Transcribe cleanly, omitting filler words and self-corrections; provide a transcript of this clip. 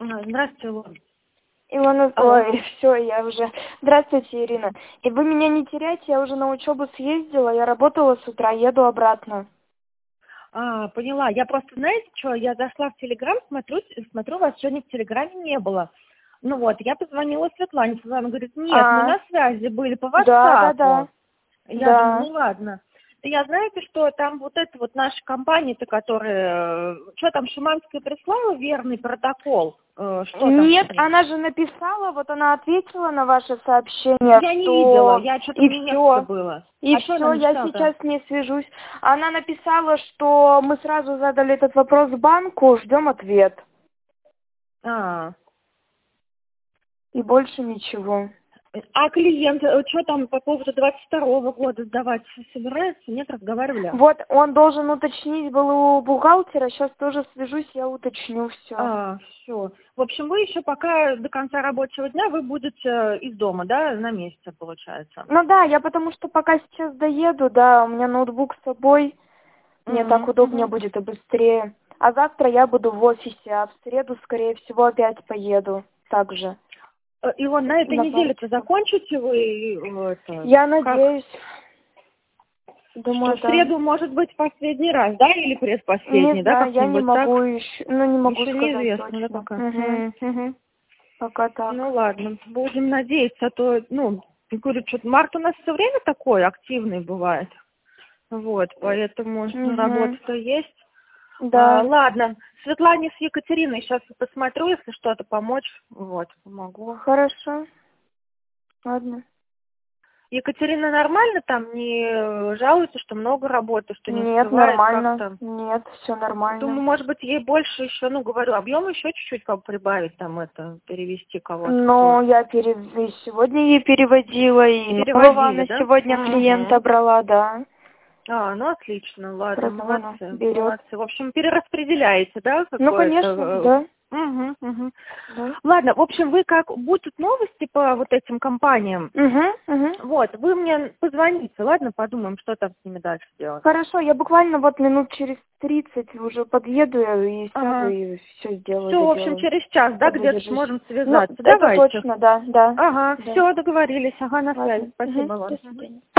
Здравствуйте, Илона. Илона, Алло. ой, все, я уже... Здравствуйте, Ирина. И вы меня не теряйте, я уже на учебу съездила, я работала с утра, еду обратно. Поняла. Я просто, знаете что, я зашла в Телеграм, смотрю, вас сегодня в Телеграме не было. Ну вот, я позвонила Светлане, Светлана говорит, нет, мы на связи были по WhatsApp. Да. Я думаю, ну ладно. Я знаете, что там вот эта вот наша компания-то, которая, что там, Шиманская прислала верный протокол? Что там? Нет, она же написала, вот она ответила на ваше сообщение, Я не видела, я что-то и мне все. некогда было. И что все, она я написала-то? сейчас не свяжусь. Она написала, что мы сразу задали этот вопрос банку, ждем ответ. И больше ничего. А клиент, что там по поводу 22-го года сдавать собирается? Нет, разговаривали? Вот, он должен уточнить был у бухгалтера, сейчас тоже свяжусь, я уточню все. Все. В общем, вы еще пока до конца рабочего дня вы будете из дома, да, на месте, получается? Ну да, я потому что пока сейчас доеду, да, у меня ноутбук с собой, мне так удобнее будет и быстрее. А завтра я буду в офисе, а в среду, скорее всего, опять поеду также. И вот на этой неделе-то закончите вы это? Я надеюсь. Думаю, что в среду может быть последний раз, да, или предпоследний, не да, знаю, я не могу так? еще, не могу еще сказать неизвестно, точно. да, пока? Пока так. Ну ладно, будем надеяться, а то, я говорю, что-то март у нас все время такой активный бывает. Вот, поэтому работа-то есть. Да. Ладно, Светлане с Екатериной сейчас посмотрю, если что-то помочь, вот, помогу. Хорошо. Ладно. Екатерина нормально там, не жалуется, что много работы, что не Нет, успевает нормально. как-то? Нет, все нормально. Думаю, может быть, ей больше еще, говорю, объем еще чуть-чуть как бы прибавить, там это, перевести кого-то. Ну, я и сегодня ей переводила, и нового она да? сегодня клиента брала, да. Ну отлично, ладно, Просто она молодцы. В общем, перераспределяете, да, Ну, конечно, да. Да. Ладно, в общем, вы как будут новости по вот этим компаниям, вот, вы мне позвоните, ладно, подумаем, что там с ними дальше делать. Хорошо, я буквально вот минут через 30 уже подъеду и сяду и все сделаю. Все, в общем, через час, да, где-то сможем связаться. Это точно, да. Все, договорились, на связи. Спасибо вам. До свидания.